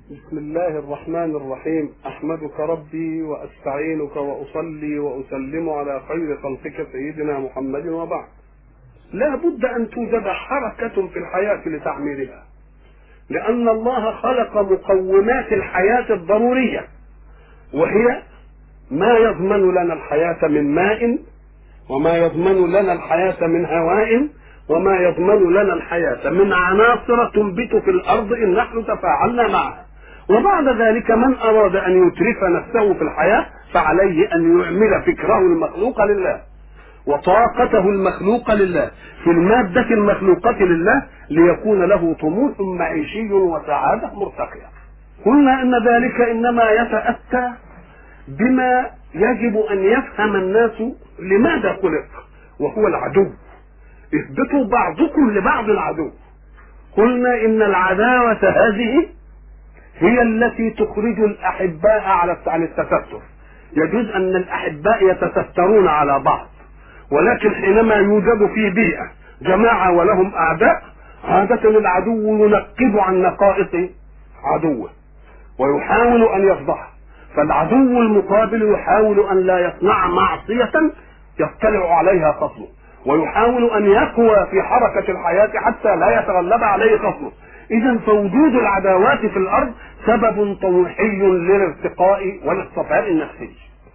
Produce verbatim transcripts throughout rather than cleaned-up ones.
بسم الله الرحمن الرحيم. أحمدك ربي وأستعينك وأصلي وأسلم على خير خلقك سيدنا محمد، وبعد. لا بد أن توجد حركة في الحياة لتعميرها، لأن الله خلق مقومات الحياة الضرورية، وهي ما يضمن لنا الحياة من ماء، وما يضمن لنا الحياة من هواء، وما يضمن لنا الحياة من عناصر تنبت في الأرض إن نحن تفاعلنا معها. وبعد ذلك من أراد أن يترف نفسه في الحياة فعليه أن يعمل فكره المخلوق لله وطاقته المخلوقة لله في المادة المخلوقة لله، ليكون له طموح معيشي وسعادة مرتقية. قلنا إن ذلك إنما يتأتى بما يجب أن يفهم الناس لماذا خلق، وهو العدو. اثبتوا بعضكم لبعض العدو. قلنا إن العداوة هذه هي التي تخرج الأحباء عن التستر. يجوز أن الأحباء يتسترون على بعض، ولكن حينما يوجد في بيئة جماعة ولهم أعداء، عادة العدو ينقب عن نقائص عدوه ويحاول أن يفضحه، فالعدو المقابل يحاول أن لا يصنع معصية يطلع عليها خصمه، ويحاول أن يقوى في حركة الحياة حتى لا يتغلب عليه خصمه. إذا فوجود العداوات في الأرض سبب طموحي للارتقاء والاصطفاء النفسي.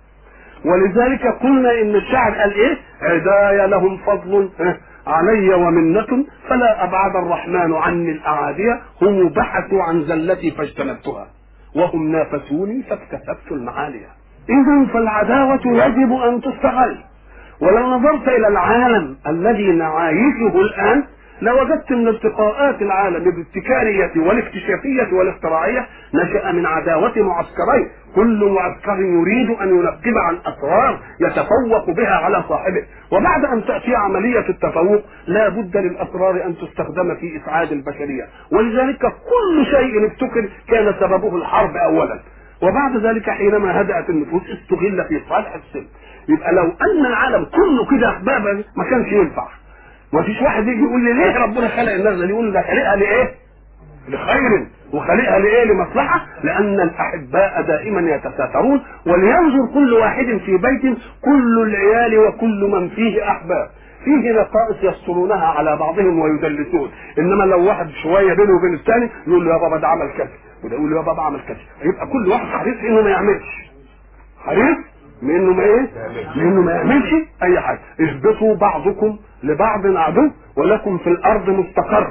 ولذلك قلنا إن الشاعر قال إيه؟ عدايا لهم فضل علي ومنة، فلا أبعد الرحمن عني الأعادية، هم بحثوا عن زلتي فاجتنبتها، وهم نافسوني فاكتسبت المعالية. إذا فالعداوة يجب أن تستغل. ولو نظرت إلى العالم الذي نعايشه الآن لوجدت ان ارتقاءات العالم بالابتكارية والاكتشافية والاختراعية نشأ من عداوة معسكرين، كل معسكر يريد ان ينقب عن اسرار يتفوق بها على صاحبه، وبعد ان تأتي عملية التفوق لا بد للاسرار ان تستخدم في اسعاد البشرية. ولذلك كل شيء ابتكر كان سببه الحرب اولا، وبعد ذلك حينما هدأت النفوس استغل في صالح السلم. يبقى لو ان العالم كله كده اسبابا ما كانش ينفع. ما فيش واحد يجي يقول لي ليه ربنا خلق الناس دي، يقول ده خلقها لايه؟ لخير، وخلقها لايه؟ لمصلحه. لان الاحباء دائما يتساترون، ولينظر كل واحد في بيت كل العيال وكل من فيه احباب، فيه نقائص يسترونها على بعضهم ويدلسون. انما لو واحد شويه بينه وبين الثاني يقول له يا بابا ده عمل كذا، وده يقول له يا بابا عمل كذا، يبقى كل واحد حريص انه ما يعملش، حريص من انه ما ايه؟ من انه ما يعملش اي حاجه. اهبطوا بعضكم لبعض عدو ولكم في الارض مستقر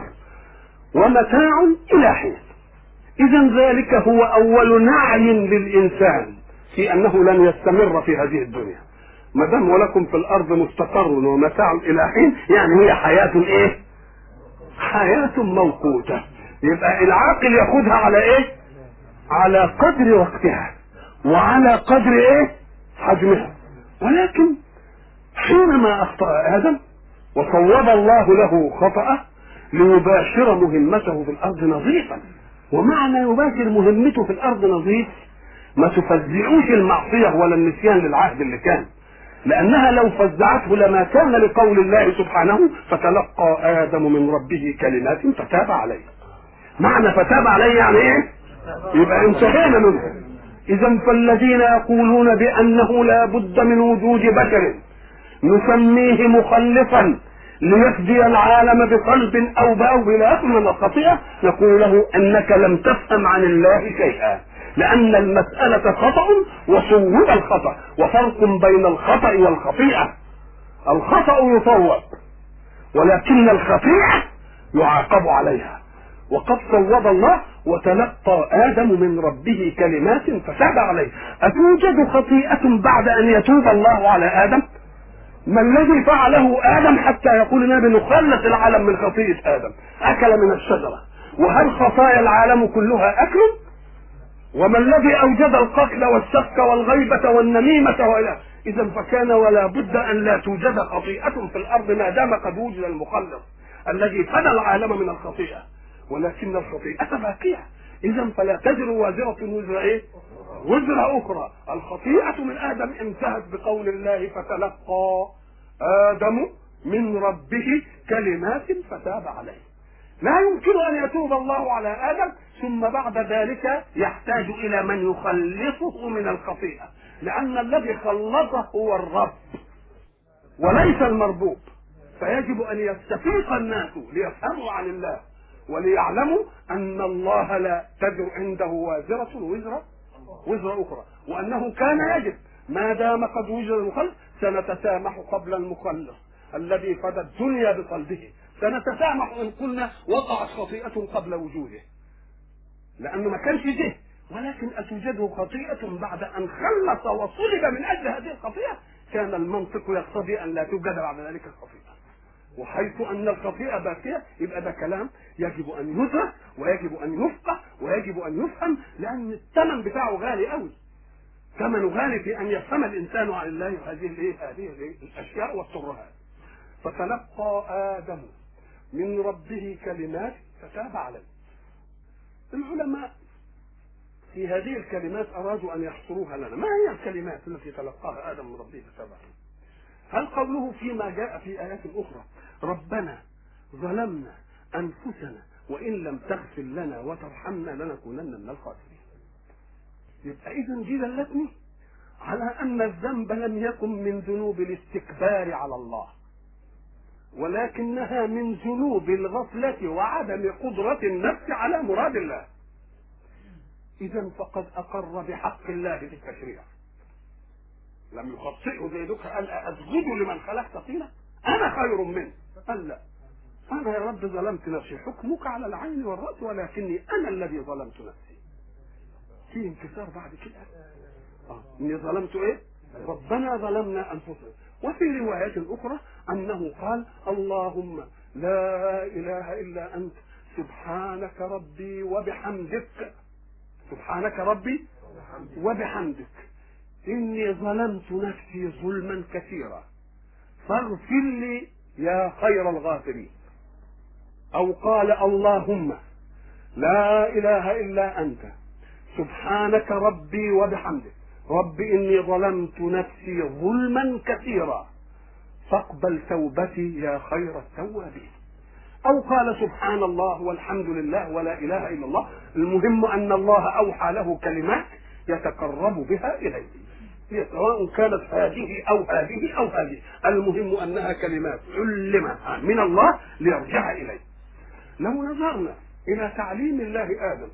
ومتاع الى حين. اذا ذلك هو اول نعي للانسان في انه لن يستمر في هذه الدنيا. ما دام ولكم في الارض مستقر ومتاع الى حين، يعني هي حياه ايه؟ حياه موقوته. يبقى العاقل ياخذها على ايه؟ على قدر وقتها وعلى قدر ايه؟ حجمها. ولكن حينما اخطأ ادم وصوب الله له خطأه ليباشر مهمته في الارض نظيفا، ومعنى يباشر مهمته في الارض نظيف ما تفزعوش المعصية ولا النسيان للعهد اللي كان، لانها لو فزعته لما كان لقول الله سبحانه فتلقى ادم من ربه كلمات فتاب عليه. معنى فتاب عليه يعني ايه؟ يبقى انتهينا منه. اذا فالذين يقولون بانه لا بد من وجود بشر نسميه مخلفا ليفدي العالم بقلب او باو الى اخر من الخطيئه، نقول له انك لم تفهم عن الله شيئا، لان المساله خطا وصوب الخطا، وفرق بين الخطا والخطيئه. الخطا يصوب ولكن الخطيئه يعاقب عليها. وقد صوب الله وتلقى آدم من ربه كلمات فتاب عليه. أتوجد خطيئة بعد أن يتوب الله على آدم؟ ما الذي فعله آدم حتى يقول النبي نخلص العالم من خطيئة آدم؟ أكل من الشجرة. وهل خطايا العالم كلها أكل؟ وما الذي أوجد القتل والسفك والغيبة والنميمة وإلى إذا فكان ولا بد أن لا توجد خطيئة في الأرض ما دام قد وجد المخلص الذي فدى العالم من الخطيئة، ولكن الخطيئة باقية. إذا فلا تزر وازرة وزر إيه؟ وزر أخرى. الخطيئة من آدم انتهت بقول الله فتلقى آدم من ربه كلمات فتاب عليه. لا يمكن ان يتوب الله على ادم ثم بعد ذلك يحتاج الى من يخلصه من الخطيئه، لان الذي خلصه هو الرب وليس المربوب. فيجب ان يستفيق الناس ليفهموا عن الله وليعلموا ان الله لا تدر عنده وازره وزر وزر اخرى، وانه كان يجب ما دام قد وجد المخلص سنتسامح قبل المخلص الذي فدى الدنيا بصلبه، سنتسامح ان قلنا وقعت خطيئه قبل وجوده لانه ما كانش جه، ولكن اتوجده خطيئه بعد ان خلص وصلب من اجل هذه الخطيئه، كان المنطق يقتضي ان لا توجد بعد ذلك خطيئه. وحيث ان الخطيئه باقيه يبقى ده كلام يجب ان يدرك ويجب ان يفقه ويجب ان يفهم، لان الثمن بتاعه غالي قوي، ثمنه غالي في ان يفهم الانسان عن الله هذه الايه هذه الايه الاشياء والترهات. فتلقى ادم من ربه كلمات فتاب عليه. العلماء في هذه الكلمات ارادوا ان يحصروها لنا، ما هي الكلمات التي تلقاها ادم من ربه فتاب عليه؟ هل قوله فيما جاء في آيات أخرى ربنا ظلمنا أنفسنا وإن لم تغفر لنا وترحمنا لنكونن من الخاسرين؟ يبقى إذن دي دلتني على أن الذنب لم يكن من ذنوب الاستكبار على الله، ولكنها من ذنوب الغفلة وعدم قدرة النفس على مراد الله. إذن فقد أقر بحق الله في التشريع، لم يخطئه زي دوك قال أسجد لمن خلقت طينا أنا خير منه، قال لا أنا يا رب ظلمت نفسي، حكمك على العين والرأس ولكني أنا الذي ظلمت نفسي. في انكسار بعد كده آه. إني ظلمت إيه؟ ربنا ظلمنا أنفسنا. وفي روايات أخرى أنه قال اللهم لا إله إلا أنت سبحانك ربي وبحمدك، سبحانك ربي وبحمدك إني ظلمت نفسي ظلما كثيرا فاغفر لي يا خير الغافرين. أو قال اللهم لا إله إلا أنت سبحانك ربي وبحمدك ربي إني ظلمت نفسي ظلما كثيرا فاقبل توبتي يا خير التوابين. أو قال سبحان الله والحمد لله ولا إله إلا الله. المهم أن الله أوحى له كلمات يتقرب بها إليه، سواء كانت هذه أو هذه أو هذه، المهم أنها كلمات علمها من الله ليرجع إليه. لو نظرنا إلى تعليم الله آدم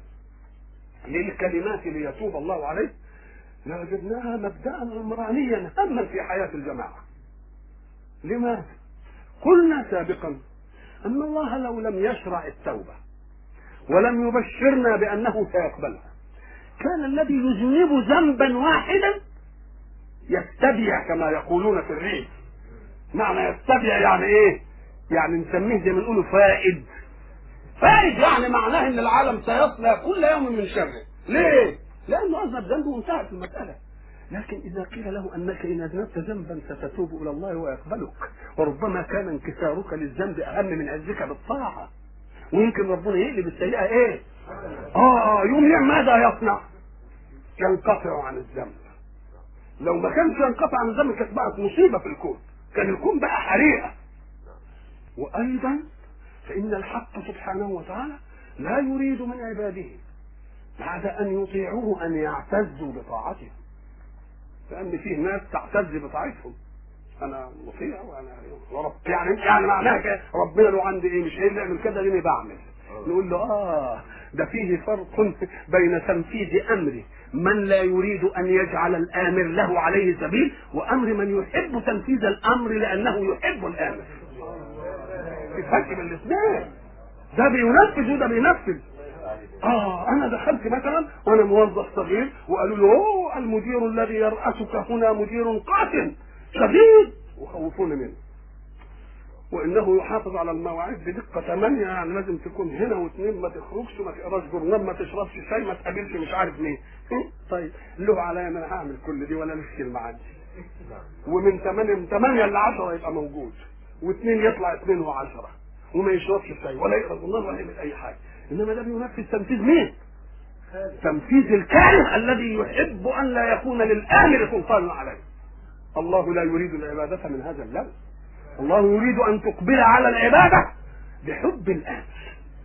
للكلمات ليتوب الله عليه لوجدناها مبدأ عمرانيا هاما في حياة الجماعة. لماذا؟ قلنا سابقا أن الله لو لم يشرع التوبة ولم يبشرنا بأنه سيقبلها كان الذي يذنب ذنبا واحدا يستبيع كما يقولون في الريف. معنى يستبيع يعني ايه؟ يعني نسميه زي ما نقوله فائد. فائد يعني معناه ان العالم سيصلى كل يوم من شره. ليه؟ لانه اذنب ذنبه وانتهت المساله. لكن اذا قيل له انك ان اذنبت ذنبا ستتوب الى الله ويقبلك، وربما كان انكسارك للذنب اهم من عزك بالطاعه، ويمكن ربنا يقلب السيئه ايه؟ اه يوم ماذا يصنع؟ ينقطع عن الذنب. لو ما كانش ينقطع عن الذنب كانت بقت مصيبه في الكون، كان الكون بقى حريقه. وايضا فان الحق سبحانه وتعالى لا يريد من عباده بعد ان يطيعوه ان يعتزوا بطاعته، لان فيه ناس تعتز بطاعتهم، انا مطيع وانا ورب يعني يعني معناها كده ربنا له عندي ايه؟ مش قايل اعمل كده ليه بعمل. نقول له اه ده فيه فرق بين تنفيذ امر من لا يريد ان يجعل الامر له عليه سبيل وامر من يحب تنفيذ الامر لانه يحب الامر. في فرق بين الاثنين، ده بينفذ وده بينفذ. اه انا دخلت مثلا وانا موظف صغير وقالوا له اوه المدير الذي يرأسك هنا مدير قاتل شديد وخوفوني منه، وانه يحافظ على المواعيد بدقه ثمانية، يعني لازم تكون هنا واثنين، ما تخرجش، ما تقراش جورنال، ما تشربش شاي، ما تقابلش مش عارف مين. طيب له عليا انا هعمل كل دي ولا نفسي المعاد، ومن ثمانية من ثمانية ل عشرة يبقى موجود، واثنين يطلع اثنين وعشرة وما يشربش شاي ولا يقرا جورنال ولا يعمل اي حاجه. انما ده بينفذ تنفيذ مين؟ تنفيذ الكاره الذي يحب ان لا يكون للامر سلطان عليه. الله لا يريد العباده من هذا اللون، الله يريد ان تقبل على العباده بحب الامر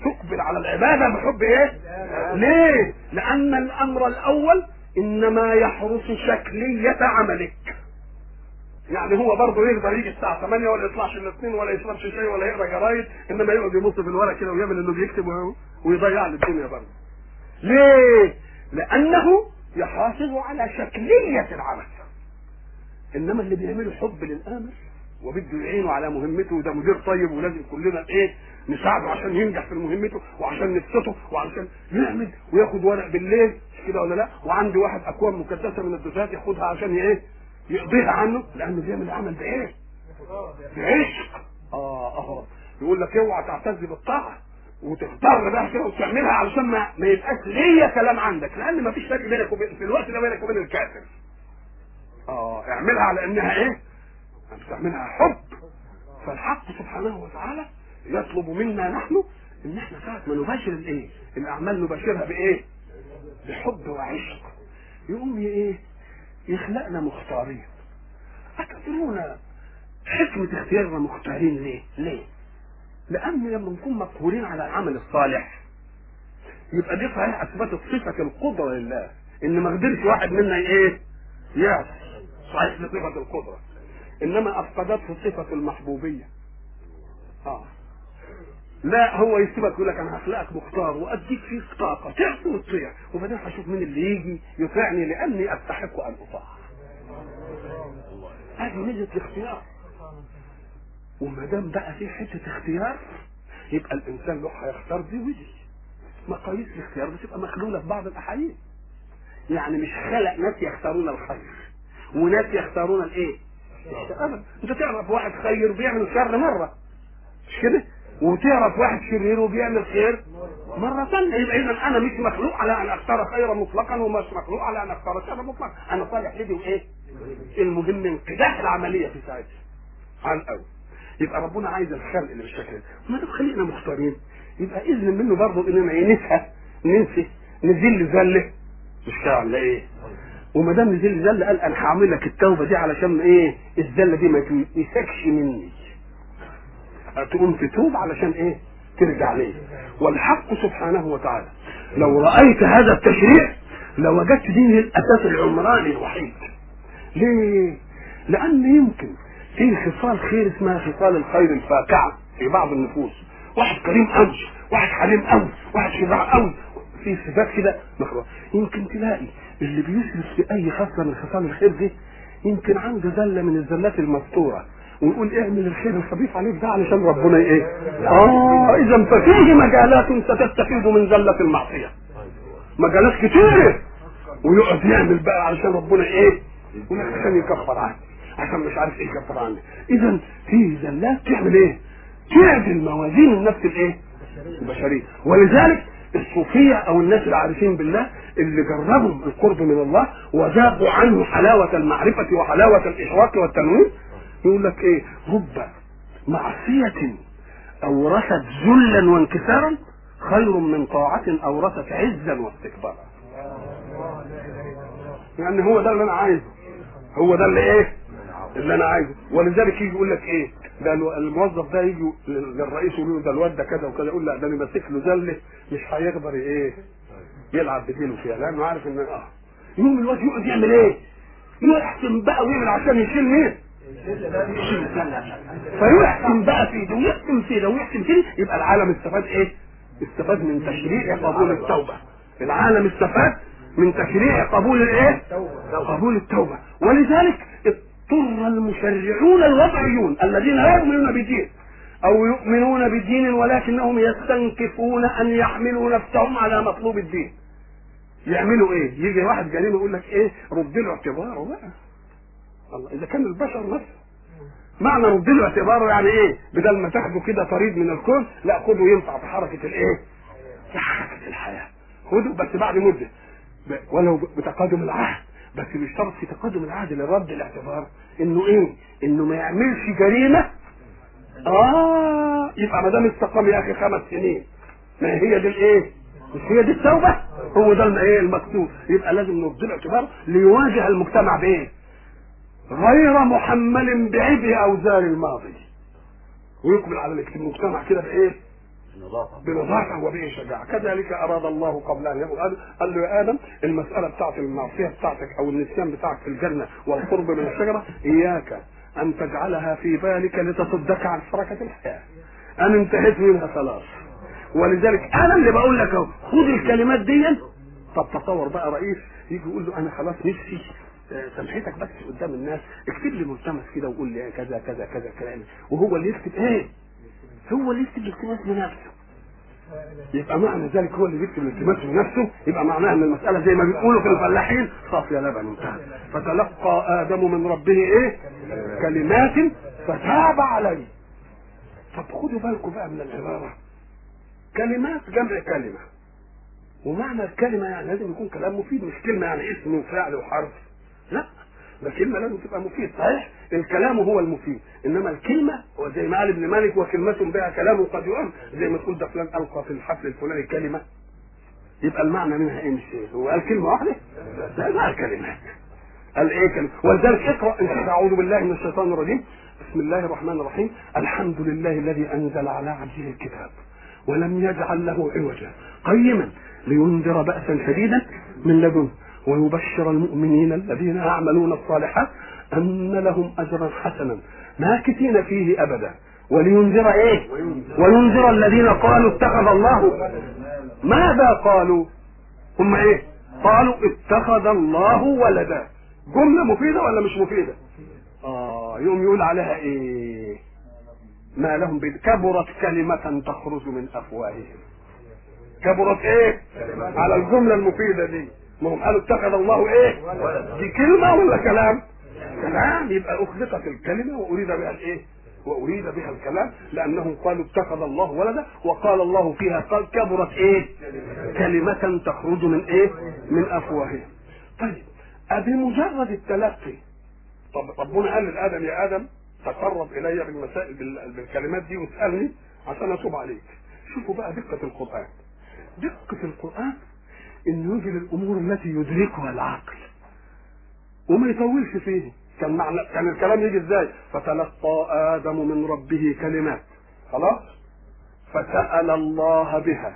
تقبل على العباده بحب ايه؟ ليه؟ لان الامر الاول انما يحرس شكليه عملك. يعني هو برضه يقدر يجي الساعه ثمانية ولا يطلعش الاثنين ولا يشربش شاي ولا يقرا جرايد، انما يقعد يبص في الورق كده ويعمل انه بيكتب ويضيع لي الدنيا برضه. ليه؟ لانه يحافظ على شكليه العمل. انما اللي بيعمله حب للامر وبده يعينه على مهمته، وده مدير طيب ولازم كلنا ايه نساعده عشان ينجح في مهمته وعشان نبسطه وعشان يعمل وياخد ورق بالليل، مش كده ولا لا؟ وعندي واحد اكواب مكدسه من الدفات ياخدها عشان ايه يقضيها عنه، لانه بيعمل العمل بايه؟ بعشق. اه اه يقول لك اوعى تعتز بالطاعه وتختار بقى كده وتعملها علشان ما, ما يبقاش ليا كلام عندك، لان ما فيش فرق بينك وبين في الوقت ده بينك وبين الكافر. اه اعملها على انها ايه؟ بتعملها حب. فالحق سبحانه وتعالى يطلب منا نحن ان احنا ساعه ما نباشر الايه؟ الاعمال نباشرها بايه؟ بحب وعشق. يقوم ايه؟ يخلقنا مختارين. أتدرون حكمة اختيارنا مختارين ليه؟ ليه؟ لأن لما نكون مقهورين على العمل الصالح يبقى دي صحيح أثبتت صفة القدرة لله، إن ما قدرش واحد منا إيه؟ يعصي. صحيح صفة القدرة، إنما أفقدته صفة المحبوبية. آه لا هو يسيبك يقول لك أنا هخلقك مختار وأديك فيك طاقة تعصي وتطيع، وبعدين هشوف مين اللي يجي يطيعني لأني أستحق أن أطاع. هذه ميزة الاختيار. وما دام بقى في حته اختيار يبقى الانسان له هيختار دي ودي. مقاييس الاختيار بتبقى مخلوله في بعض الاحايين. يعني مش خلق ناس يختارون الخير وناس يختارون الايه؟ الشر. انت تعرف واحد خير بيعمل شر مره، مش كده؟ وتعرف واحد شرير وبيعمل خير مره ثانيه. يبقى اذا انا مش مخلوق على ان اختار خيرا مطلقا ومش مخلوق على ان اختار شرا مطلقا. انا صالح لدي وايه؟ المهم انقداح العمليه في ساعتها على الاول. يبقى ربنا عايز الخلق اللي بالشكل ده، ما دام خلقنا مختارين يبقى اذن منه برضه اننا ننسى ننسى نذل ذله، مش كده ولا ايه؟ وما دام نذل ذله قال انا هعمل لك التوبه دي علشان ايه؟ الذله دي ما تمسكش مني، تقوم تتوب علشان ايه؟ ترجع ليه. والحق سبحانه وتعالى لو رايت هذا التشريع لوجدت دين الاساس العمراني الوحيد. ليه؟ لان يمكن في خصال خير اسمها خصال الخير الفاقعه في بعض النفوس، واحد كريم قوي، واحد حليم قوي، واحد شجاع قوي، في صفات كده مخلوقه. يمكن تلاقي اللي بيسرف في اي خصله من خصال الخير دي يمكن عنده زله من الزلات المستوره، ويقول اعمل الخير الخفيف عليك ده علشان ربنا ايه؟ اه اذا ففيه مجالات ستستفيد من زله المعصيه، مجالات كتيره، ويقعد يعمل بقى علشان ربنا ايه؟ يقول لك عشان يكفر عنه، عشان مش عارف ايه يكفر عنه. اذا في زلات تعمل ايه؟ تعدل موازين النفس الايه؟ البشريه. ولذلك الصوفيه او الناس العارفين بالله اللي جربوا القرب من الله وذاقوا عنه حلاوه المعرفه وحلاوه الاشراق والتنوير يقول لك ايه؟ رب معصيه اورثت ذلا وانكسارا خير من طاعه اورثت عزا واستكبارا. يعني هو ده اللي انا عايزه، هو ده اللي ايه؟ اللي انا عايزه. ولذلك يجي يقول لك ايه؟ ده الموظف ده يجي للرئيس يقول له ده الواد ده كذا وكذا، يقول لا ده انا ماسك له زله مش هيقدر ايه؟ يلعب بديله فيها، لانه عارف ان اه يوم الواد يقعد يعمل ايه؟ يحسن بقى ويعمل عشان يشيل مين؟ يشيل الزله. فيحسن بقى في ده ويحسن في ده ويحسن في ده، يبقى العالم استفاد ايه؟ استفاد من تشريع قبول التوبه. العالم استفاد من تشريع قبول الايه؟ قبول التوبه. ولذلك اضطر المشرعون الوضعيون الذين لا يؤمنون بدين او يؤمنون بدين ولكنهم يستنكفون ان يحملوا نفسهم على مطلوب الدين. يعملوا ايه؟ يجي واحد جريمه يقول لك ايه؟ رد له اعتباره بقى. الله اذا كان البشر نفسه معنى رد له اعتباره يعني ايه؟ بدل ما تاخده كده طريد من الكون، لا خده ينفع في حركه الايه؟ في حركه الحياه. خده بس بعد مده ولو بتقادم العهد، بس بيشترط في تقادم العهد لرد الاعتبار انه ايه؟ انه ما يعملش جريمه. اه يبقى ما دام استقام يا اخي خمس سنين، ما هي دي الايه؟ مش هي دي التوبه؟ هو ده الايه المكتوب. يبقى لازم نرد الاعتبار ليواجه المجتمع بايه؟ غير محمل بعبء اوزار الماضي، ويقبل على المجتمع كده بايه؟ بنظافه وبه شجاعه. كذلك اراد الله قبل ان يقول قال له يا ادم المساله بتاعت المعصيه بتاعتك او النسيان بتاعك في الجنه والقرب من الشجره اياك ان تجعلها في بالك لتصدك عن حركه الحياه. انا انتهيت منها خلاص. ولذلك انا اللي بقول لك اهو خد الكلمات دي. طب تصور بقى رئيس يجي يقول له انا خلاص نفسي سامحتك بس قدام الناس اكتب لي ملتمس كده وقول لي كذا كذا كذا كلام، وهو اللي يكتب ايه؟ هو اللي يكتب الالتماس بنفسه. يبقى معنى ذلك هو اللي بيكتب الالتماس بنفسه، يبقى معناها ان المساله زي ما بيقولوا في الفلاحين صافيه لبن انتهى. فتلقى ادم من ربه ايه؟ كلمات فتاب عليه. طب خدوا بالكم بقى من العباره. كلمات جمع كلمه، ومعنى الكلمه يعني لازم يكون كلام مفيد، مش كلمه يعني اسم وفعل وحرف، لا ده كلمه لازم تبقى مفيد. صحيح الكلام هو المفيد، انما الكلمه هو زي ما قال ابن مالك وكلمه بها كلام قد يؤم، زي ما تقول ده فلان القى في الحفل الفلاني كلمه، يبقى المعنى منها ايه؟ مش ايه هو قال كلمه واحده؟ لا لا الكلمات قال ايه كلمه. ولذلك اقرا ان اعوذ بالله من الشيطان الرجيم بسم الله الرحمن الرحيم الحمد لله الذي انزل على عبده الكتاب ولم يجعل له عوجا قيما لينذر بأسا شديدا من لدنه ويبشر المؤمنين الذين يعملون الصالحات أن لهم أجرا حسنا ماكثين فيه أبدا ولينذر إيه؟ وينذر الذين قالوا اتخذ الله. ماذا قالوا؟ هم إيه؟ قالوا اتخذ الله ولدا. جملة مفيدة ولا مش مفيدة؟ آه يوم يقول عليها إيه؟ ما لهم بد... كبرت كلمة تخرج من أفواههم. كبرت ايه على الجملة المفيدة دي؟ ما هم قالوا اتخذ الله ايه؟ دي كلمة ولا كلام؟ كلام. يبقى اخلقت الكلمة واريد بها الايه؟ واريد بها الكلام، لانهم قالوا اتخذ الله ولدا وقال الله فيها قال كبرت ايه؟ كلمة تخرج من ايه؟ من افواههم. طيب بمجرد التلقي، طب ربنا قال لادم يا ادم تقرب الي بالمسائل بالكلمات دي واسالني عشان اتوب عليك. شوفوا بقى دقة القرآن. دقة القرآن انه يجي للامور التي يدركها العقل وما يطولش فيه. كان معنى كان الكلام يجي ازاي؟ فتلقى ادم من ربه كلمات خلاص فسأل الله بها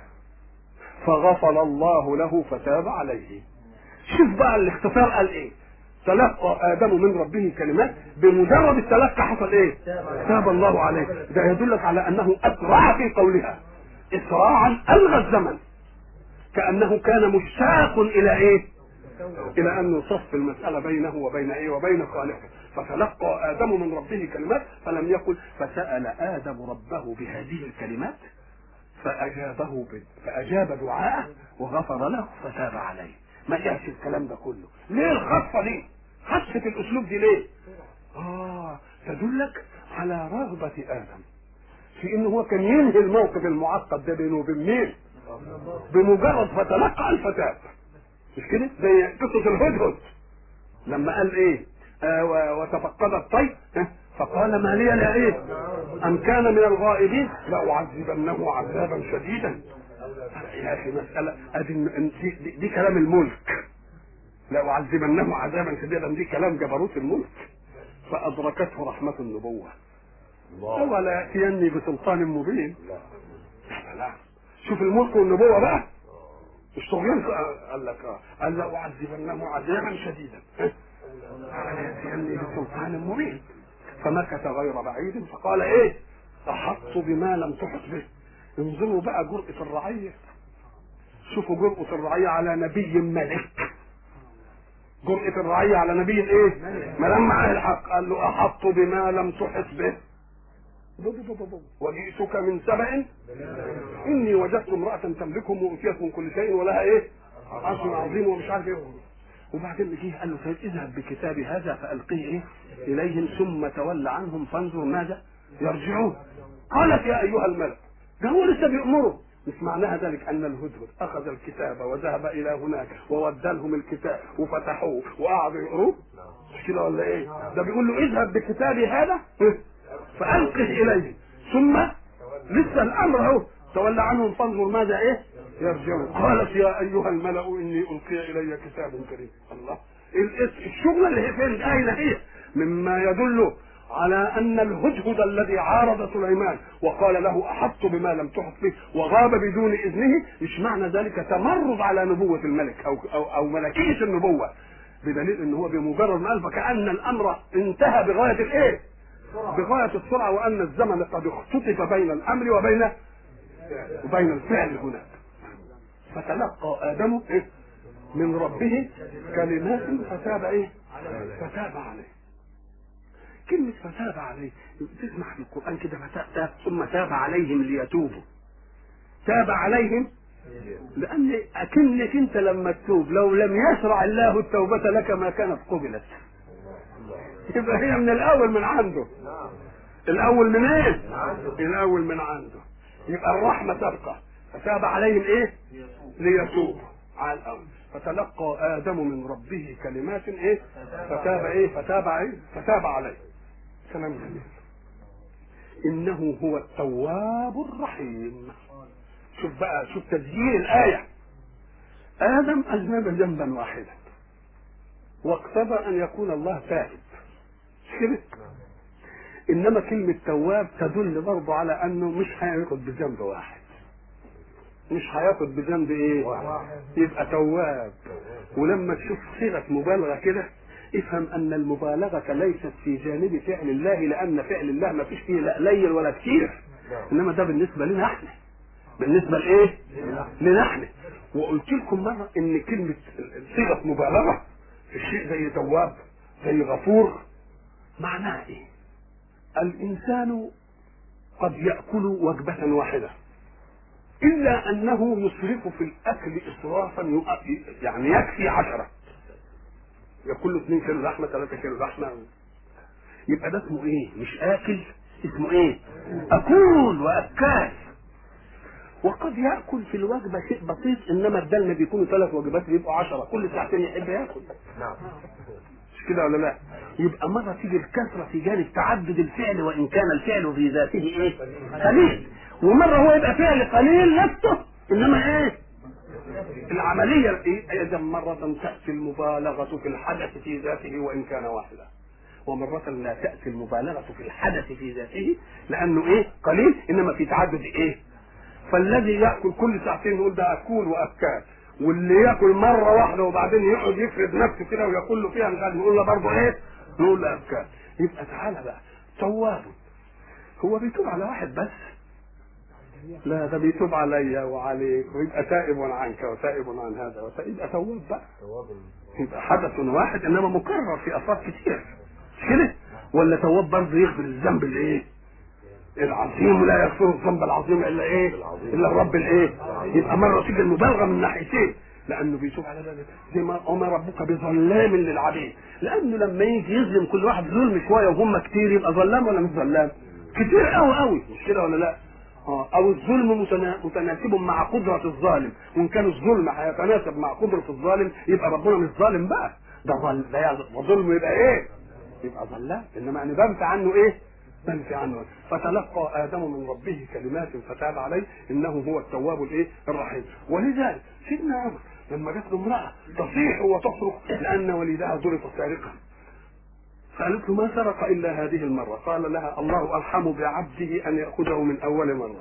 فغفر الله له فتاب عليه. شوف بقى الاختصار قال ايه؟ تلقى ادم من ربه كلمات، بمجرد التلقى حصل ايه؟ تاب الله عليه. ده يدلك على انه اسرع في قولها اسراعا الغى الزمن، كانه كان مشتاق الى ايه؟ الى ان يصف المساله بينه وبين ايه؟ وبين خالقه. فتلقى ادم من ربه كلمات فلم يقل فسال ادم ربه بهذه الكلمات فاجابه ب... فاجاب دعاءه وغفر له فتاب عليه. ما جاش الكلام ده كله. ليه الخطه دي؟ خطه الاسلوب دي ليه؟ اه تدلك على رغبه ادم في انه هو كان ينهي الموقف المعقد ده بينه وبين مين؟ بمجرد فتلقى الفتاة. مش كده؟ زي قصة الهدهد لما قال ايه؟ آه وتفقد الطير فقال ما لي لا ايه؟ ام كان من الغائبين لأعذبنه عذابا شديدا. يا اخي مسألة ادي دي, دي, دي كلام الملك. لأعذبنه عذابا شديدا دي كلام جبروت الملك. فأدركته رحمة النبوة. ولا يأتيني بسلطان مبين. لا شوف الملك والنبوة بقى مش طغيان. قال لك اه قال لا أعذبنه عذابا شديدا ولا يأتيني بسلطان مبين. فمكث غير بعيد فقال ايه؟ أحط بما لم تحط به. انظروا بقى جرأة الرعية. شوفوا جرأة الرعية على نبي ملك. جرأة الرعية على نبي ايه؟ ما لما معاه الحق قال له أحط بما لم تحط به وجئتك من سبأ إني وجدت امرأة تملكهم وأوتيت من كل شيء ولها إيه؟ عرش عظيم ومش عارف إيه. وبعدين جه قال له طيب اذهب بكتابي هذا فألقيه إيه؟ إليهم ثم تولى عنهم فانظر ماذا يرجعون. قالت يا أيها الملأ. ده هو لسه بيأمره. مش معناها ذلك أن الهدهد أخذ الكتاب وذهب إلى هناك وودى لهم الكتاب وفتحوه وقعدوا يقروه. مش كده ولا إيه؟ ده بيقول له اذهب بكتابي هذا فألقه إليه ثم لسه الأمر اهو تولى عنهم فانظر ماذا إيه يرجعون. قالت يا أيها الملأ إني ألقي إلي كتاب كريم. الله الشغلة اللي هي فين؟ أين هي؟ مما يدل على ان الهدهد الذي عارض سليمان وقال له احطت بما لم تحط به وغاب بدون اذنه، مش معنى ذلك تمرد على نبوه الملك او او, أو ملكيه النبوه، بدليل ان هو بمجرد ما قال فكأن الامر انتهى بغايه الايه؟ بغايه السرعه، وان الزمن قد اختطف بين الامر وبين وبين الفعل هناك. فتلقى ادم إيه؟ من ربه كلمات فتاب ايه؟ فتاب عليه. كلمة فتاب عليه تسمع في القرآن كده فتاب ثم تاب عليهم ليتوبوا. تاب عليهم لأن أكنك أنت لما تتوب لو لم يشرع الله التوبة لك ما كانت قبلت. يبقى هي من الأول من عنده. الأول من إيه؟ الأول من عنده. يبقى الرحمة تبقى. فتاب عليهم إيه؟ ليتوبوا على الأول. فتلقى آدم من ربه كلمات إيه؟ فتاب إيه؟ فتاب عليه فتاب عليه. كلام جميل. إنه هو التواب الرحيم. شوف بقى، شوف تسجيل الآية. آدم أذنب ذنبا واحدا واقتضى أن يكون الله تائب، كده. إنما كلمة تواب تدل برضه على أنه مش هياخد بذنب واحد، مش هياخد بذنب إيه؟ يبقى تواب. ولما تشوف صيغة مبالغة كده افهم أن المبالغة ليست في جانب فعل الله، لأن فعل الله ما فيش فيه لا قليل ولا كتير، إنما ده بالنسبة لنا احنا، بالنسبة لإيه؟ لنا احنا. وقلت لكم مرة إن كلمة صيغة مبالغة في الشيء زي تواب زي غفور معناها إيه؟ الإنسان قد يأكل وجبة واحدة إلا أنه يسرف في الأكل إسرافا يعني يكفي عشرة، يأكل اثنين كيلو لحمة ثلاثة كيلو لحمة، يبقى ده اسمه إيه؟ مش آكل، اسمه إيه؟ أكول وأكال. وقد يأكل في الوجبة شيء بسيط، إنما الدلم بيكونوا ثلاث وجبات بيبقوا عشرة، كل ساعتين يحب يأكل. مش كده ولا لا؟ يبقى مرة تيجي الكثرة في جانب تعدد الفعل وإن كان الفعل في ذاته إيه؟ قليل، ومرة هو يبقى فعل قليل نفسه إنما إيه؟ العملية إيه؟ إذا مرة تأتي المبالغة في الحدث في ذاته وإن كان واحدا، ومرة لا تأتي المبالغة في الحدث في ذاته لأنه إيه؟ قليل، إنما في تعدد إيه؟ فالذي يأكل كل ساعتين يقول ده أكول وأكال، واللي يأكل مرة واحدة وبعدين يقعد يفرد نفسه كده ويقول له فيها مش عارف نقول له برضه إيه؟ نقول له أكال. يبقى تعالى بقى تواب، هو بيتوب على واحد بس؟ لا، ده بيتوب عليا وعليك، ويبقى تائب عنك وتائب عن هذا ويبقى تواب بقى. يبقى حدث واحد انما مكرر في افراد كتير، مش كده؟ ولا تواب برضه يغفر الذنب الايه؟ العظيم، ولا يغفر الذنب العظيم الا ايه؟ الا الرب الايه؟ يبقى مره تيجي المبالغه من ناحيتين، لانه بيتوب على ذلك زي ما وما ربك بظلام للعبيد، لانه لما يجي يظلم كل واحد ظلم شويه وهم كتير يبقى ظلام ولا مش ظلام؟ كتير قوي قوي، مش كده ولا لا؟ او الظلم متناسب مع قدرة الظالم، وان كان الظلم هيتناسب مع قدرة الظالم يبقى ربنا مش ظالم بقى، ده ظلم، ده ظلم يبقى ايه؟ يبقى ظلام، انما يعني بنفي عنه ايه؟ بنفي عنه. فتلقى ادم من ربه كلمات فتاب عليه انه هو التواب الايه؟ الرحيم. ولذلك سيدنا عمر لما جت له امرأة تصيح وتصرخ لان وليدها ضرب سارقا، فقالت له ما سرق الا هذه المره، قال لها الله ارحم بعبده ان ياخذه من اول مره.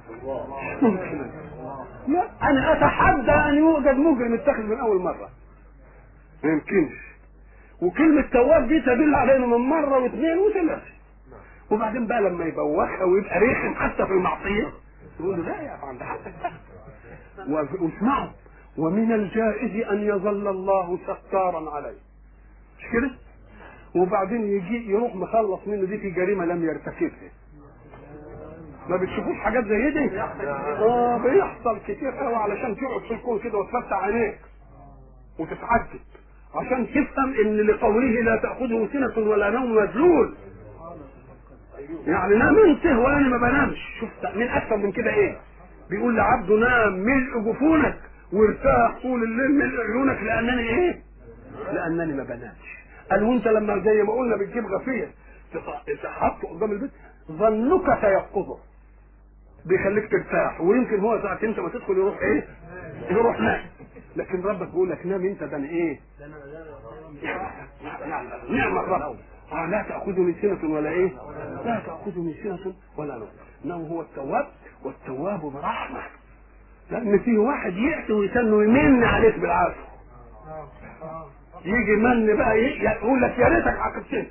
لا، انا اتحدى ان يوجد مجرم يتخذ من اول مره، ما يمكنش. وكلمه تواب دي تدل على انه من مره واثنين وثلاثه، وبعدين بقى لما يبوخها ويبقى ريحم حتى في المعصيه يقول له لا يا عند حقك بقى. واسمعوا، ومن الجائز ان يظل الله ستارا عليه، مش كده؟ وبعدين يجي يروح مخلص منه دي في جريمه لم يرتكبها. ما بتشوفوش حاجات زي دي؟ اه بيحصل كتير قوي، علشان تقعد في الكون كده وتفتح عينيك وتتعجب عشان تفهم ان لقوله لا تاخذه سنه ولا نوم مذلول، يعني نام انت وانا ما بنامش. شفت من اكثر من كده ايه؟ بيقول لعبده نام ملء جفونك وارتاح طول الليل ملء عيونك لانني ايه؟ لانني ما بنامش. قال وانت لما زي ما قلنا بتجيب غفير تحطه قدام البيت ظنك سيقظه بيخليك ترتاح، ويمكن هو ساعة انت ما تدخل يروح ايه؟ يروح نام. لكن ربك بيقول لك نام انت، ده ايه؟ نعم الرب. آه لا تأخذني سنة ولا ايه؟ لا تأخذني سنة ولا نوم، انه هو التواب، والتواب برحمة. لان في واحد يأتي ويسن ويمن عليك بالعافية، يجي من بقى يقول لك يا ريتك عاقبتني،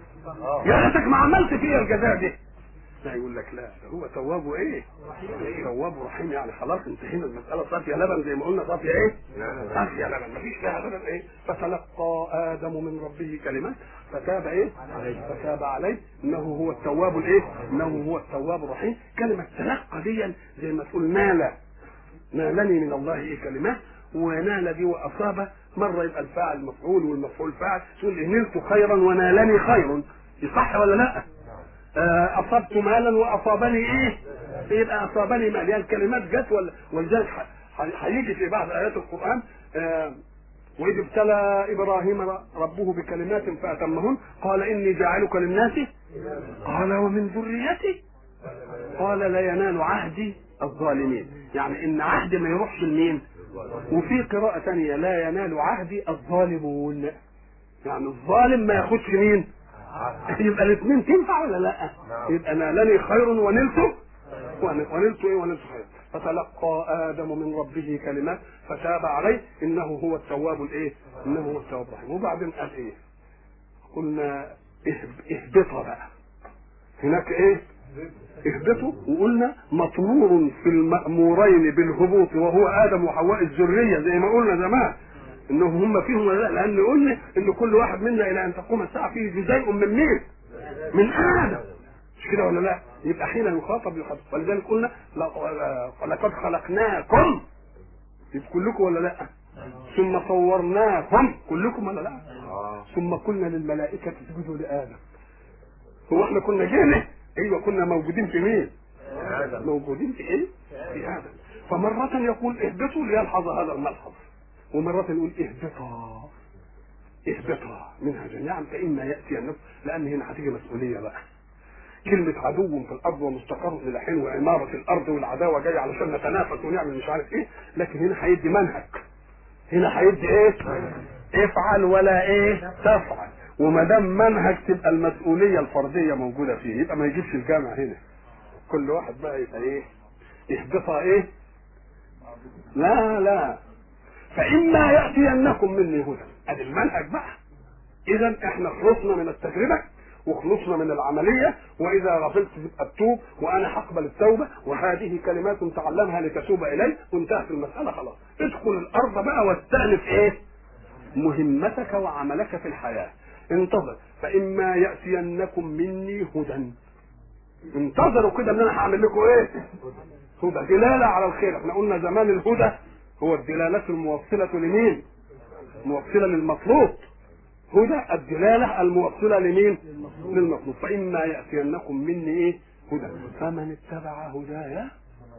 يا ريتك ما عملت فيا الجزاء دي. لا يقول لك لا، هو تواب ايه؟ تواب رحيم. يعني خلاص انتهينا المسألة، صافية لبن زي ما قلنا، صافية ايه؟ صافية لبن، مفيش فيها لبن ايه؟ فتلقى آدم من ربه كلمات فتاب ايه؟ فتاب عليه انه هو التواب الايه؟ انه هو التواب الرحيم. كلمة تلقى دي زي ما تقول نال، نالني من الله ايه كلمات، ونال دي واصاب، مرة يبقى الفاعل مفعول والمفعول فاعل، تقول نلت خيرا ونالني خير، يصح ولا لا؟ اصبت مالا واصابني ايه؟ يبقى اصابني مال، يعني الكلمات جت ولا ولذلك هيجي في بعض ايات القران آه واذ ابتلى ابراهيم ربه بكلمات فاتمهن قال اني جاعلك للناس، قال ومن ذريتي، قال لا ينال عهدي الظالمين. يعني ان عهدي ما يروحش لمين؟ وفي قراءه ثانيه لا ينال عهدي الظالمون، يعني الظالم ما ياخدش مين؟ يبقى الاثنين تنفع ولا لا؟ يبقى نالني خير ونلت ونلت ايه؟ ونلت خير. فتلقى آدم من ربه كلمات فتاب عليه انه هو التواب الايه؟ انه هو التواب الرحيم. وبعدين قال ايه؟ قلنا اهبطوا بقى هناك ايه؟ اهبطوا، وقلنا مطمور في المأمورين بالهبوط وهو آدم وحواء الذرية زي ما قلنا زمان انهم هم فيهم ولا لا، لان قلنا ان كل واحد منا الى ان تقوم الساعه فيه جزيء من مين؟ من ادم، مش كده ولا لا؟ يبقى حين يخاطب يخاطب. ولذلك قلنا لقد خلقناكم، يبقى كلكم ولا لا؟ ثم صورناكم كلكم ولا لا؟ ثم قلنا للملائكه اسجدوا لادم. هو احنا كنا جينا؟ ايوه كنا موجودين في مين؟ موجودين في ايه؟ في ادم. فمره يقول اهبطوا ليلحظ هذا الملحظ، ومرات نقول اهبطا اهبطا منها جميعا فإما يأتي النفس، لأن هنا هتيجي مسؤولية بقى. كلمة عدو في الأرض ومستقر إلى حين وعمارة الأرض والعداوة جاية علشان نتنافس ونعمل مش عارف إيه، لكن هنا هيدي منهج، هنا هيدي إيه؟ افعل ولا إيه؟ تفعل. وما دام منهج تبقى المسؤولية الفردية موجودة فيه، يبقى ما يجيبش الجامع هنا. كل واحد بقى يبقى إيه؟ اهبطا إيه؟ لا لا فإما يأتينكم مني هدى، ادي المنهج بقى. اذا احنا خلصنا من التجربة وخلصنا من العملية، واذا غفلت تبقى التوب وانا هقبل التوبة، وهذه كلمات تعلمها لتتوب الي، وانتهت المسألة خلاص. ادخل الارض بقى واستأنف ايه؟ مهمتك وعملك في الحياة. انتظر فإما يأتينكم مني هدى، انتظروا كده ان انا هعمل لكم ايه؟ هدى، دلالة على الخير. احنا قلنا زمان الهدى هو الدلالة الموصلة لمين؟ موصلة للمطلوب. هدى الدلالة الموصلة لمين؟ للمطلوب. فإما يأتينكم مني ايه؟ هدى فمن اتبع هدايا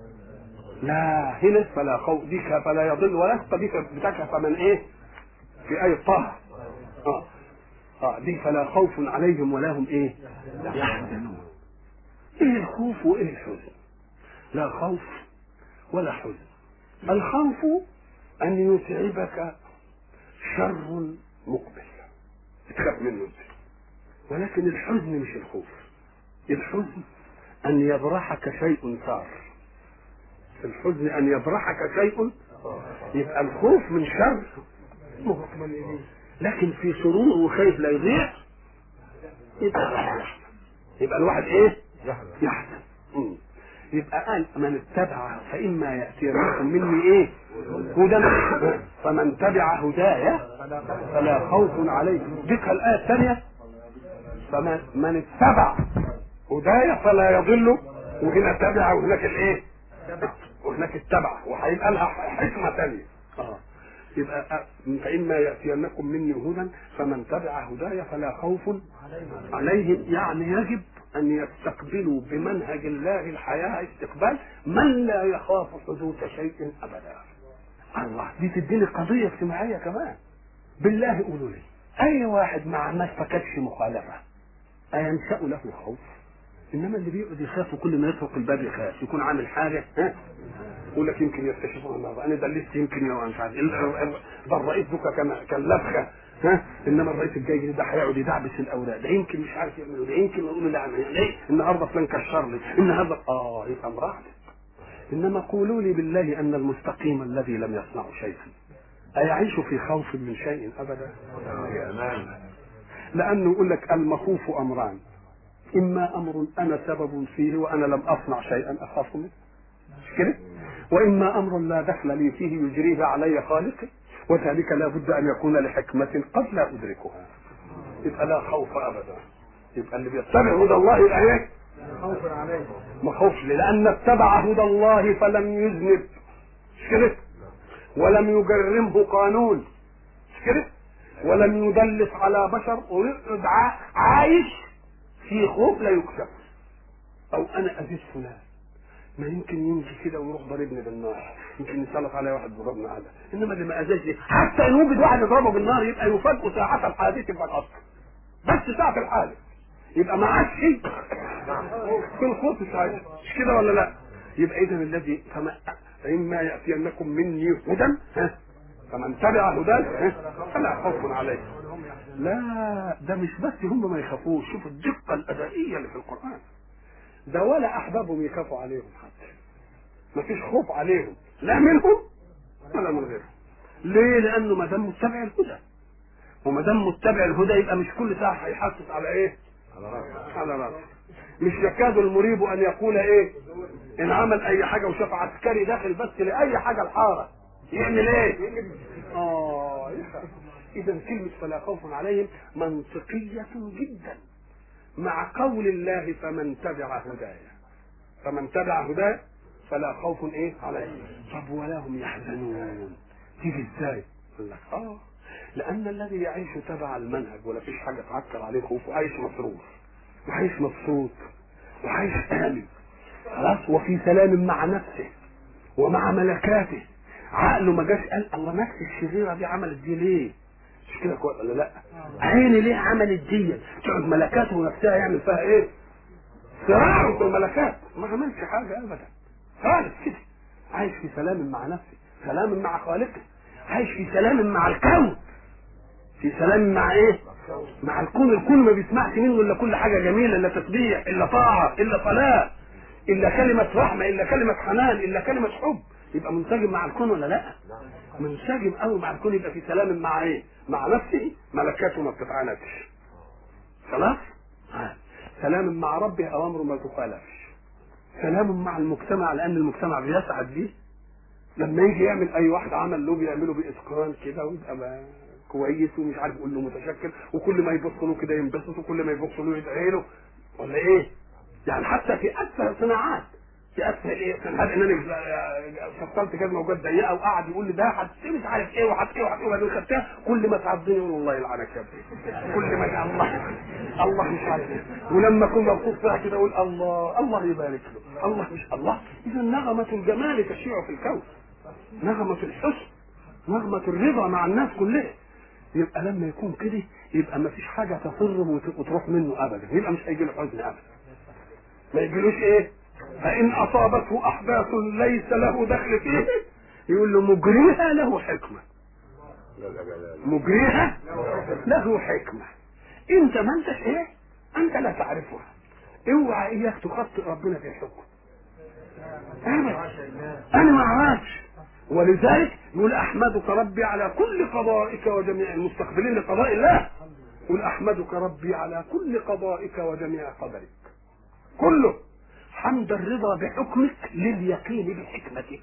لا هنا فلا خوف بك فلا يضل ولا يشقى بك فمن ايه؟ في آية طه اه اه دي فلا خوف عليهم ولا هم ايه؟ يحزنون. ايه الخوف وايه الحزن؟ لا خوف ولا حزن. الخوف ان يتعبك شر مقبل تخاف منه، ولكن الحزن مش الخوف. الحزن ان يبرحك شيء صار، الحزن ان يبرحك شيء. يبقى الخوف من شر مقبل، لكن في سرور وخيف لا يضيع يبقى الواحد يحزن. يبقى الواحد ايه؟ يحزن. يبقى قال من اتبع فإما يأتينكم مني ايه؟ هدى فمن تبع هدايا فلا خوف عليهم. ذكر الآية الثانية فمن من اتبع هدايا فلا يضل، وهنا تبع وهناك الايه؟ وهناك اتبع، وهيبقى لها حكمة ثانية. اه يبقى فإما يأتينكم مني هدى فمن تبع هدايا فلا خوف عليهم. يعني يجب أن يستقبلوا بمنهج الله الحياة استقبال من لا يخاف حدوث شيء أبدا. الله دي تديني قضية اجتماعية كمان. بالله قولوا لي أي واحد مع ما ارتكبش مخالفة أينشأ له خوف؟ انما اللي بيقعد يخاف وكل ما يطرق الباب يخاف يكون عامل حاجه ها يقول لك يمكن يكتشفوها النهارده انا دلست يمكن يا مش عارف ده الرئيس دوكا كان كان لبخه ها انما الرئيس الجاي ده هيقعد يدعبس الاوراق ده يمكن مش عارف يعمل ده يمكن يقول لا ليه النهارده فلان كشر لي النهارده اه يبقى امرأة. انما قولوا لي بالله ان المستقيم الذي لم يصنع شيئا ايعيش في خوف من شيء ابدا؟ لانه يقول لك المخوف امران اما امر انا سبب فيه وانا لم اصنع شيئا اخاف منه مش كده؟ واما امر لا دخل لي فيه يجريه علي خالقي وذلك لا بد ان يكون لحكمه قد لا ادركها. يبقى لا خوف ابدا. يبقى اللي بيتبع هدى الله يبقى ايه؟ خوف عليه ما خوفش لان اتبع هدى الله فلم يذنب مش كده؟ ولم يجرمه قانون مش كده؟ ولم يدلس على بشر ويقعد عايش في خوف لا يكشف. او انا اذيت فلان ما يمكن يمشي كده ويروح ضربني بالنار يمكن يسلط عليه واحد ضربنا هذا انما اللي ما اذاش حتى ان وجد واحد يضربه بالنار يبقى يفاجئ ساعه الحادث فقط بس ساعه الحادث يبقى ما عادش شيء في الخوف ساعتها مش كده ولا لا؟ يبقى اذا الذي فما اما ياتينكم مني هدى ها فمن تبع هداي فلا خوف عليه. لا ده مش بس هم ما يخافوش شوفوا الدقه الادائيه اللي في القران ده ولا احبابهم يخافوا عليهم حتى مفيش خوف عليهم لا منهم ولا من غيرهم. ليه؟ لانه ما دام متبع الهدى وما دام متبع الهدى يبقى مش كل ساعه هيحسس على ايه؟ على راسه. مش يكاد المريب ان يقول ايه؟ ان عمل اي حاجه وشاف عسكري داخل بس لاي حاجه الحاره يعمل ايه؟ اه يخاف. اذا كلمه فلا خوف عليهم منطقيه جدا مع قول الله فمن تبع هدايا فمن تبع هدايا فلا خوف ايه عليهم. طب ولا هم يحزنون تيجي ازاي؟ يقول لك اه لان الذي يعيش تبع المنهج ولا فيش حاجه تعكر عليه خوف وعايش مسرور وعايش مبسوط وعايش امن خلاص وفي سلام مع نفسه ومع ملكاته عقله ما جاش قال الله نفس الشريره دي عملت دي ليه؟ مش كده ولا لا؟ عيني ليه عملت دي؟ تقعد ملكاته ونفسها يعمل فيها ايه؟ صراع في الملكات ما عملش حاجه ابدا خالص كده عايش في سلام مع نفسه سلام مع خالقه عايش في سلام مع الكون في سلام مع ايه؟ مع الكون. الكون ما بيسمعش منه الا كل حاجه جميله الا تسبيح الا طاعه الا صلاه الا كلمه رحمه الا كلمه حنان الا كلمه حب. يبقى منسجم مع الكون ولا لا؟ منسجم قوي مع الكون يبقى في سلام مع ايه؟ مع نفسه ملكاته ما بتتعاندش خلاص؟ ها. سلام مع ربه اوامره ما تخالفش. سلام مع المجتمع لان المجتمع بيسعد بيه لما يجي يعمل اي واحد عمل له بيعمله باتقان كده ويبقى كويس ومش عارف يقول له متشكر وكل ما يبص له كده ينبسط وكل ما يبص له يدعي له ولا ايه؟ يعني حتى في اسفل الصناعات في اسفل ايه؟ صناعات ان انا فصلت كده موجات ضيقه وقعد يقول لي ده هتسيب مش عارف ايه وحط ايه وحط ايه وبعدين خدتها كل ما تعضني يقول والله يلعنك يا ابني كل ما شاء الله الله مش عارف ايه ولما اكون مبسوط فيها كده اقول الله الله يبارك له الله مش الله. اذا نغمه الجمال تشيع في الكون نغمه الحسن نغمه الرضا مع الناس كلها. يبقى لما يكون كده يبقى ما فيش حاجه تصره وتروح منه ابدا يبقى مش هيجي له حزن ابدا ما يجيلوش ايه؟ فان اصابته احداث ليس له دخل فيه يقول له مجريها له حكمه مجريها له حكمه انت ما انتش ايه؟ انت لا تعرفها اوعى اياك تخطئ ربنا في الحكم انا انا ما اعرفش. ولذلك يقول احمدك ربي على كل قضائك وجميع المستقبلين لقضاء الله يقول احمدك ربي على كل قضائك وجميع قدرك كله حمد الرضا بحكمك لليقين بحكمتك.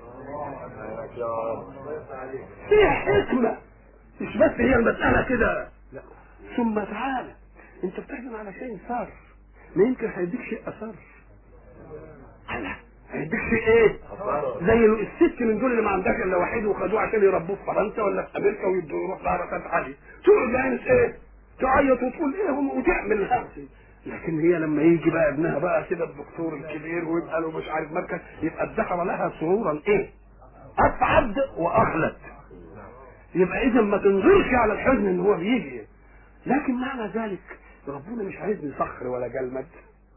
فيها حكمة مش بس هي المسألة كده لا. ثم تعالى انت بتحزن على شيء صار ما يمكن هيديك شيء اثر لا هيديك شيء ايه زي الست من دول اللي ما عندهاش الا وحيد وخدوه عشان يربوه في فرنسا ولا في امريكا ويدوا يروح لها عالي تقعد يعني ايه تعيط وتقول ايه وتعمل هذه. لكن هي لما يجي بقى ابنها بقى كده الدكتور الكبير ويبقى له مش عارف مركز يبقى ادخر لها سرورا ايه اسعد واخلد. يبقى اذا ما تنظرش على الحزن ان هو بيجي لكن معنى ذلك ربنا مش عايزني صخر ولا جلمد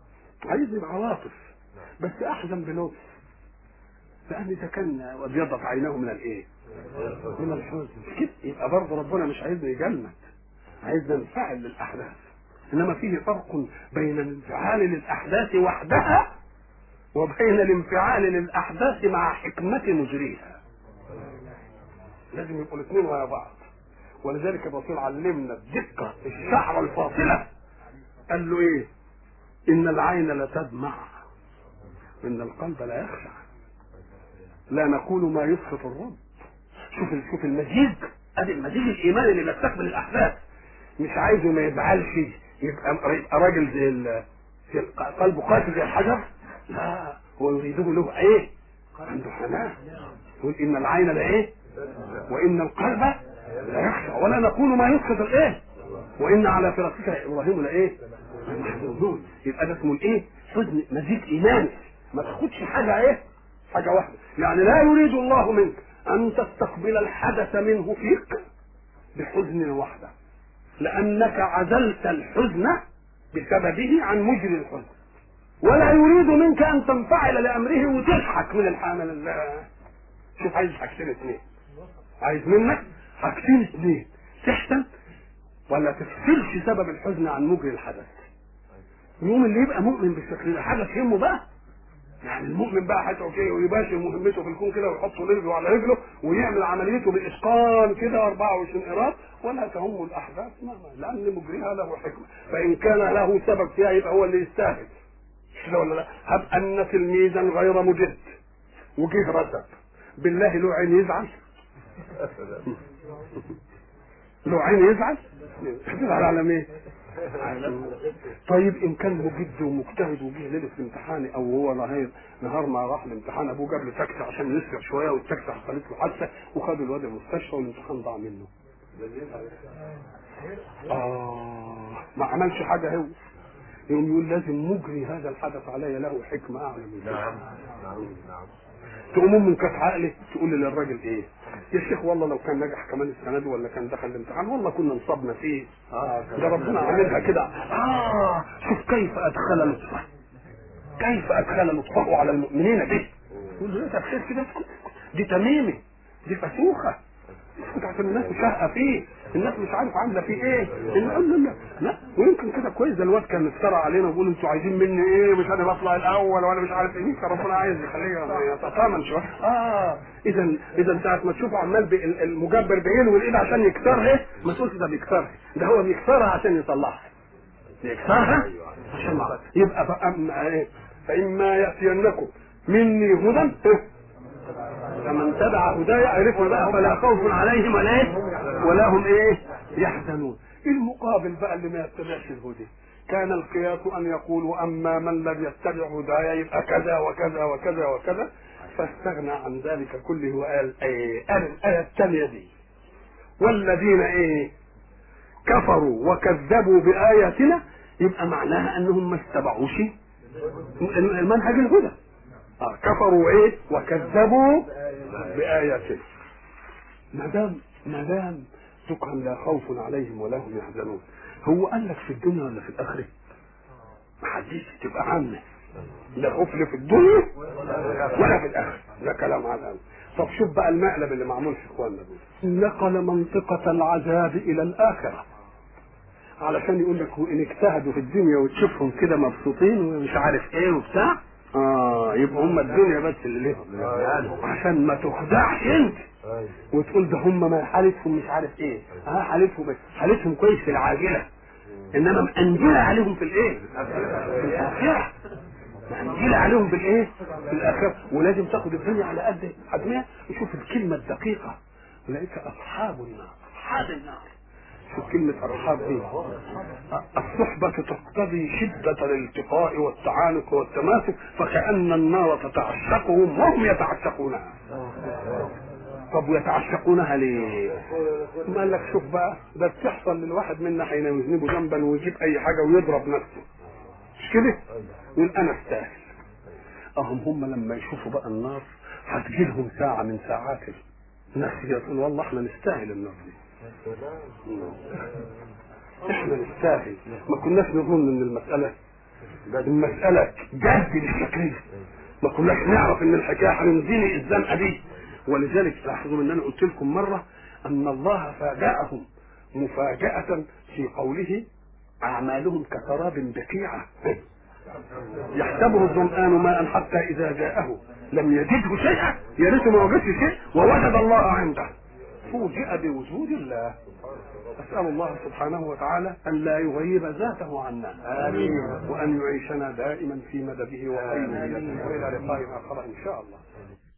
عايزني بعواطف بس احزن بلطف، لان اذا كان ابيضت عيناه من الايه؟ من الحزن كده، يبقى برضه ربنا مش عايزني يجلد، عايزنا ننفعل للاحداث. انما فيه فرق بين الانفعال للاحداث وحدها وبين الانفعال للاحداث مع حكمة مجريها. لازم يبقوا الاثنين ويا بعض. ولذلك الرسول علمنا الدقة الشعر الفاصلة، قال له ايه؟ ان العين لا تدمع ان القلب لا يخشع، لا نقول ما يسخط الرب. شوف شوف المزيج، ادي المزيج الايماني اللي بيستقبل الاحداث. مش عايزه ما يزعلش، يبقى يبقى راجل زي قلبه قاسي زي الحجر، لا هو يريده له ايه؟ عنده حنان. يقول ان العين لا ايه؟ وان القلب لا يخشع، ولا نقول ما يسخط الايه؟ وان على فراقك يا ابراهيم لا ايه؟ محزونون. يبقى ده اسمه الايه؟ حزن مزيج ايماني، ما تاخدش حاجه ايه؟ حاجه واحده. يعني لا يريد الله منك ان تستقبل الحدث منه فيك بحزن وحده، لانك عزلت الحزن بسببه عن مجري الحزن. ولا يريد منك ان تنفعل لامره وتضحك من الحامل الله. شوف عايز حاجتين اثنين، عايز منك حاجتين اثنين، تحزن ولا تفصلش سبب الحزن عن مجري الحدث. يوم اللي يبقى مؤمن بالشكل ده حاجه تهمه بقى، يعني المؤمن بقى هيتعب كده ويباشر مهمته في الكون كده ويحط رجله على رجله ويعمل عمليته باتقان كده أربعة وعشرين قيراط، ولا تهمه الاحداث لان مجريها له حكمه. فان كان له سبب فيها يبقى هو اللي يستاهل كده ولا لا؟ هب ان تلميذا غير مجد وجه رتب، بالله له عين يزعل؟ له عين يزعل؟ يزعل على مين؟ طيب ان كان مجد ومجتهد وجه ليله الامتحان او هو نهار نهار ما راح الامتحان ابوه جاب له تاكسي عشان يسرع شويه والتاكسي حصلت له حادثه وخد الواد المستشفى والامتحان ضاع منه. اه ما عملش حاجه هو، يقوم يقول لازم مجري هذا الحدث علي له حكمه اعلى من ذلك. نعم نعم نعم. تقوم من كف عقلك تقول للراجل ايه؟ يا شيخ والله لو كان نجح كمان السنه دي ولا كان دخل الامتحان والله كنا نصبنا فيه. اه ده ربنا عاملها كده. اه شوف كيف ادخل لطفه، كيف ادخل لطفه على المؤمنين به. يقول له انت بخير كده، دي تميمه، دي فسوخه، بتاعت الناس شاهقه فيه، الناس مش عارف عامله فيه ايه. لا لا لا، ويمكن كده كويس ده الواد كان افترى علينا ويقول انتوا عايزين مني ايه؟ مش انا بطلع الاول وانا مش عارف ايه، كان ربنا عايز يخليه يتطامن شويه. اه اذا اذا ساعه ما تشوفه عمال المجبر بعينه والايد عشان يكسرها، ما تقولش ده بيكسرها، ده هو بيكسرها عشان يطلعها، بيكسرها عشان ما يبقى فاما ايه؟ فاما ياتينكم مني هدى فمن تبع هدايا عرفوا بقى فلا خوف عليهم ولا ايه ولا هم ايه يحزنون. المقابل بقى اللي ما يتبعش الهدى كان القياس ان يقول واما من لم يتبع هدايا يبقى كذا وكذا وكذا وكذا، فاستغنى عن ذلك كله وقال ايه؟ قال الايه الثانيه دي والذين ايه كفروا وكذبوا باياتنا، يبقى معناها انهم ما اتبعوش المنهج الهدى. آه كفروا ايه وكذبوا بآياتنا. ما دام ما دام سبحان لا خوف عليهم ولا هم يحزنون. هو قال لك في الدنيا ولا في الاخره؟ ما حدش تبقى عامه، لا خوف في الدنيا ولا في الاخره، ده كلام عام. طب شوف بقى المقلب اللي معمول في اخواننا دول، نقل منطقه العذاب الى الاخره علشان يقول لك وان اجتهدوا في الدنيا وتشوفهم كده مبسوطين ومش عارف ايه وبتاع، اه يبقى هم الدنيا بس اللي لهم، عشان ما تخدعش انت وتقول ده هم ما حالتهم مش عارف ايه. اه حالتهم حالتهم كويس في العاجله، انما مأنجلة عليهم في الايه؟ في الاخره. مأنجلة عليهم بالايه؟ في الاخره. ولازم تاخد الدنيا على قد حجمها. وشوف الكلمه الدقيقه، اولئك اصحاب النار، اصحاب النار. شوف كلمة أصحاب دي، الصحبة تقتضي شدة الالتقاء والتعانق والتماسك، فكأن النار تتعشقهم وهم يتعشقونها. طب ويتعشقونها ليه؟ ما قال لك شوف بقى، ده بتحصل للواحد منا حين يذنب ذنبا ويجيب أي حاجة ويضرب نفسه، مش كده؟ يقول أنا أستاهل. أهم هم لما يشوفوا بقى النار هتجيلهم ساعة من ساعات الناس يقول والله احنا نستاهل النار دي، احنا نستاهل. ما كناش نظن ان المسألة المسألة جد بالشكل، ما كناش نعرف ان الحكاية هننزلي الزنقة دي. ولذلك لاحظوا ان انا قلت لكم مرة ان الله فاجأهم مفاجأة في قوله اعمالهم كسراب بقيعة يحسبه الظمآن ماء حتى اذا جاءه لم يجده شيئا، يا ريت ما وجدش شيء ووجد الله عنده، فوجئ بوجود الله. أسأل الله سبحانه وتعالى أن لا يغيب ذاته عنا، آمين، وأن يعيشنا دائما في مدده وخيره، وإلى لقاء آخر إن شاء الله.